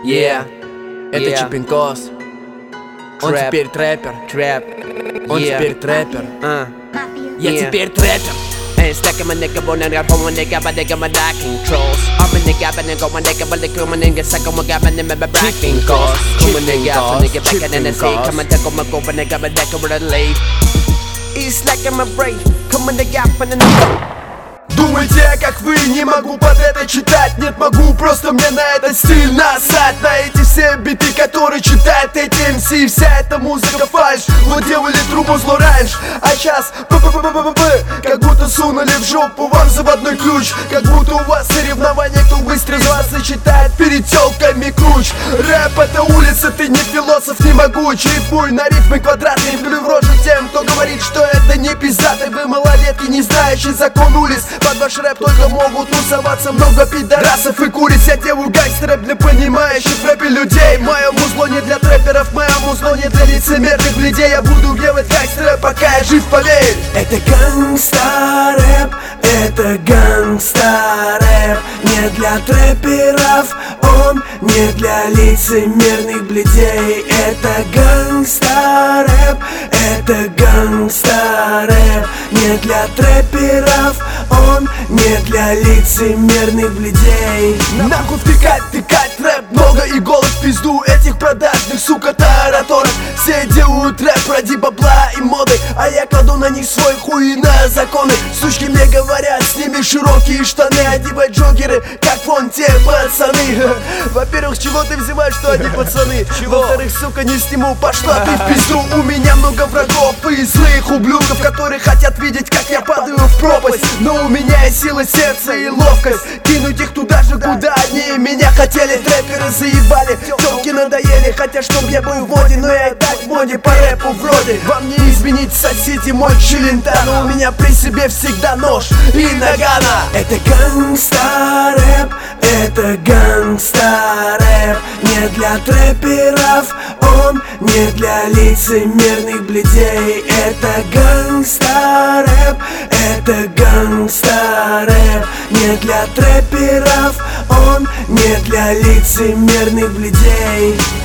Это Чипинкос. Он теперь трэпер. Он теперь трэпер. Я теперь трэпер. And stacking my nigga, born and got from one nigga, but they got my dark controls. I'm a nigga, but they go my nigga, but they come my nigga, suck on my guy, but they remember bracking calls. Come on, nigga, so nigga, back in the sea, come and take on my go, but nigga, but that over the late. It's like I'm a brain, come on, nigga, but then Думаете, как вы, не могу под это читать. Нет, могу, просто мне на этот стиль насать. На эти все биты, которые читают эти MC. Вся эта музыка фальшь. Вот делали трубу зло раньше, а сейчас как будто сунули в жопу вам заводной ключ. Как будто у вас соревнования, кто быстро из вас зачитает перед тёлками ключ. Рэп это улица, ты не философ, не могуч. Рифмуй на рифмы квадратные, плюй в рожу тем, кто говорит, что это не пиздаты. Вы малолетки, не знающие закон улиц. Под ваш рэп только могут тусоваться много пидорасов и куриц. Я делаю гангстер для понимающих в рэпе людей. Мое музло не для трэперов, мое музло не для лицемерных людей. Я буду делать гангстера, пока я жив, поверь. Это гангста-рэп, это гангста-рэп. Не для трэперов, он не для лицемерных блядей. Это гангста-рэп, это гангста-рэп. Не для трэперов, он не для лицемерных блядей. Нахуй втыкать рэп, много иголок в пизду этих продажных, сука, тараторов. Все делают рэп ради бабла и моды, а я кладу на них свой хуй на законы. Сучки мне говорят, сними широкие штаны, одевай джогеры, как вон те пацаны. Во-первых, с чего ты взяла, что они пацаны? Во-вторых, сука, не сниму, пошла ты в пизду. У меня много врагов и злых ублюдков, которые хотят видеть, как я падаю в пропасть. Но у меня есть сила сердца и ловкость кинуть их туда же, куда они меня хотели. Трэперы заебали, тёлки надоели. Хотя чтоб я был в моде, но я и так в моде по рэпу вроде. Вам не изменить, сосите мой челента, но у меня при себе всегда нож и нагана. Это гангста-рэп, это гангста-рэп. Не для трэперов, он не для лицемерных блядей. Это гангста-рэп, это гангста-рэп. Не для трэперов, он не для лицемерных блядей.